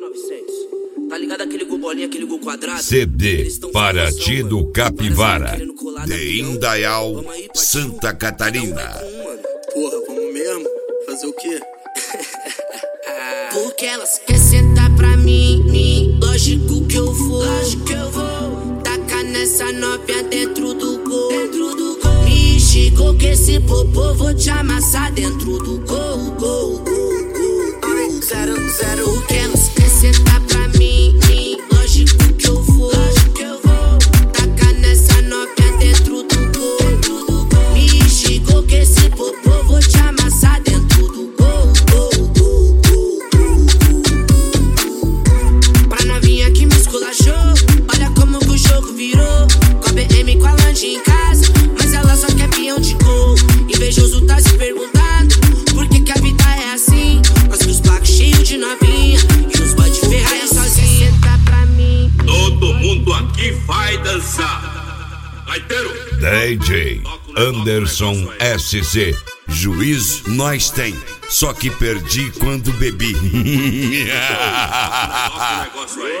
Tá ligado aquele gol bolinha, aquele gol quadrado? CD Paraty do Capivara, de Indaial, Santa Catarina. Porra, vamos mesmo? Fazer o quê? Porque elas querem sentar pra mim, lógico que eu vou, tacar nessa novinha dentro do gol, Me chegou que esse popô vou te amassar dentro do gol, 0-0. Porque elas querem sentar pra mim, lógico que eu vou, tacar nessa novinha dentro do gol, Me chegou que esse popô vou te amassar dentro do gol. Pra novinha que me esculachou, olha como que o jogo virou. Com a BM, com a Land em casa, mas ela só quer peão de gol. Invejoso tá se perguntando por que a vida é assim. Nós que os blacos cheios de novinha e os boy de ferraia sozinha. Senta pra mim. Todo mundo aqui vai dançar. Vai ter o DJ Anderson SC. Juiz nós tem, só que perdi quando bebi. negócio aí.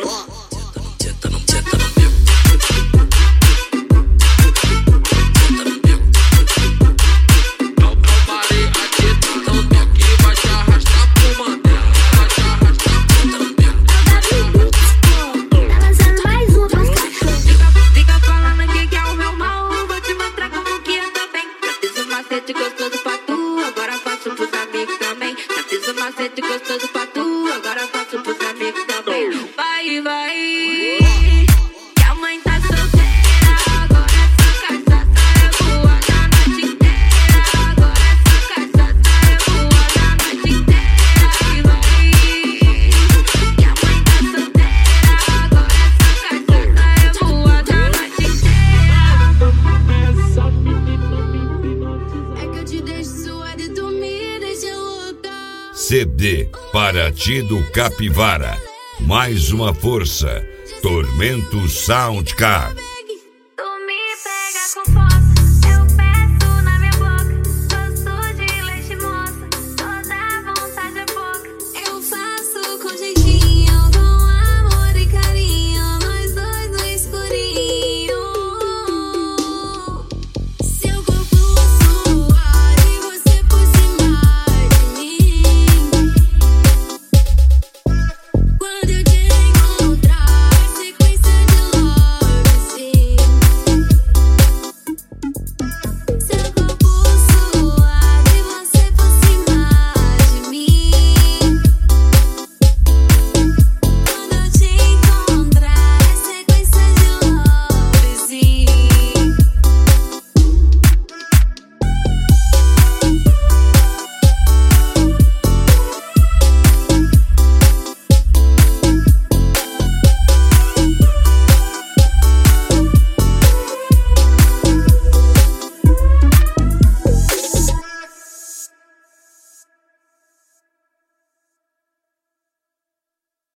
Gostoso pra tu, agora faço pros amigos também. Já fiz um macete gostoso pra tu, agora faço pros amigos também. Vai, vai, que a mãe tá solteira, agora essa cachaça é boa na noite inteira. Agora essa cachaça é boa na noite inteira. Vai, que a mãe tá solteira, agora essa cachaça é boa na noite inteira. CD Paraty do Capivara, mais uma força, Tormento Soundcar.